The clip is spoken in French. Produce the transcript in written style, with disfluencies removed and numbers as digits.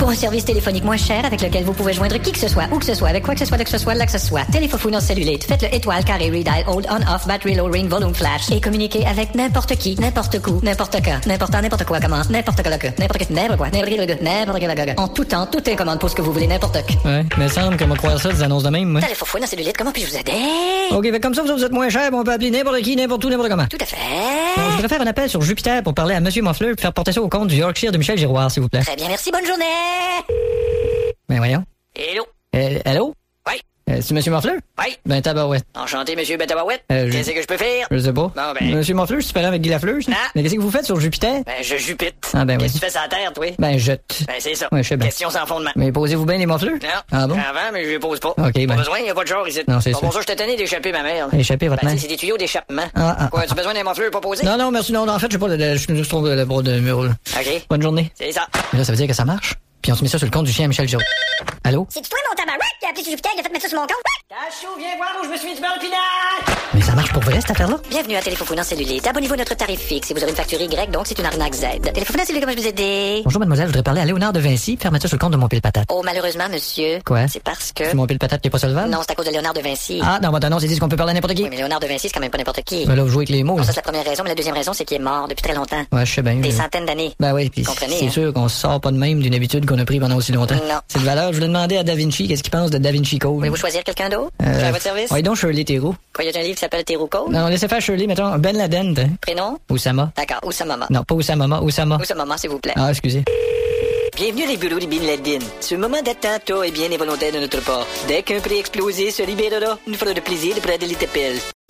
Pour un service téléphonique moins cher avec lequel vous pouvez joindre qui que ce soit, où que ce soit, avec quoi que ce soit, là que ce soit, Téléfofounos Cellulite, faites le étoile, carré, redial, hold, on, off, battery, low, ring, volume, flash, et communiquez avec n'importe qui, n'importe où, n'importe quand, n'importe quoi, comment, n'importe quoi, en tout temps, tout est commande pour ce que vous voulez, n'importe quoi. Ouais, mais semble qu'on va croire ça des annonces de même, moi. Téléfofounos Cellulite, comment puis-je vous aider? OK, fait comme ça, vous êtes moins cher, on peut appeler n'importe qui, n'importe où, n'importe comment. Tout à fait. Bon, je voudrais faire un appel sur Jupiter pour parler à Monsieur Moffleur et faire porter ça au compte du Yorkshire de Michel Giroir, s'il vous plaît. Très bien, merci, bonne journée. Ben voyons. Hello. Allô? Oui. C'est Monsieur Moffleur? Oui. Ben tabarouette. Enchanté, monsieur Betabarouette. je- Qu'est-ce que je peux faire? Je sais pas. Bon, ben. Monsieur Moffleur, je suis parlé avec Guy Lafleuse. Ah. Mais qu'est-ce que vous faites sur Jupiter? Ben, je jupite. Ah, ben oui. Qu'est-ce que tu fais sur la terre, toi? Ben, je... Ben, c'est ça. Ouais, je sais bien. Question sans fondement. Mais posez-vous bien les Moffleurs? Non. Ah bon? Avant, mais je les pose pas. OK, ben. Pas besoin, y a pas de genre ici. Non, c'est Pas ça. pour ça, je t'ai tenu d'échapper ma merde. Échappez votre Ben, main. tu sais, c'est des tuyaux d'échappement. Ah. Quoi, tu as besoin d'un mofleur pas posé? Non, merci, non, en fait, je sais pas, je me trouve le bras de mur, là. OK. Bonne journée. C'est ça. Et là, ça veut dire que ça marche? Puis on se met ça sur le compte du chien à Michel Giroir. Allô? C'est toi, mon tabarouette, qui a appelé sur Jupiter, qui a fait mettre ça sur mon compte? Cachou, viens voir où je me suis mis du beurre pinard! Mais ça marche pour vrai, cette affaire-là? Bienvenue à Téléfofounos Cellulite. Abonnez-vous à notre tarif fixe et vous aurez une facture Y, donc c'est une arnaque Z. Téléfofounos Cellulite, comment je vous aider? Bonjour, mademoiselle, je voudrais parler à Léonard de Vinci, faire mettre ça sur le compte de mon pile patate. Oh, malheureusement, monsieur. Quoi? C'est parce que... C'est mon pile patate qui est pas solvable? Non, c'est à cause de Léonard de Vinci. Ah, dans votre annonce, ils disent qu'on peut parler à n'importe qui. Oui, mais Léonard de Vinci, c'est quand même pas n'importe qui. Ben là, vous jouez avec les mots, Non, là. ça, c'est la première raison, mais la deuxième raison, c'est qu'il est mort depuis très longtemps. Ouais, je sais bien. Des mais- centaines d'années. Ben oui, puis Comprenez, c'est hein? sûr qu'on se sort pas de même d'une habitude qu'on a pris pendant aussi longtemps. Non. C'est de valeur. Je voulais demander à Da Vinci qu'est-ce qu'il pense de Da Vinci Code. Voulez-vous choisir quelqu'un d'autre? Je suis à votre service? Oui, donc Shirley Theroux. Quoi, il y a un livre qui s'appelle Teruko? Non, laissez faire Shirley, mettons Ben Laden. t'as. Prénom? Oussama. D'accord, Oussama. Non, pas Oussama, Oussama. Oussama, s'il vous plaît. Ah, excusez. Bienvenue à les bureaux de Bin Laden. Ce moment d'attente est bien involontaire de notre part. Dès qu'un prix explosé se libérera, nous fera le plaisir de prendre les appels.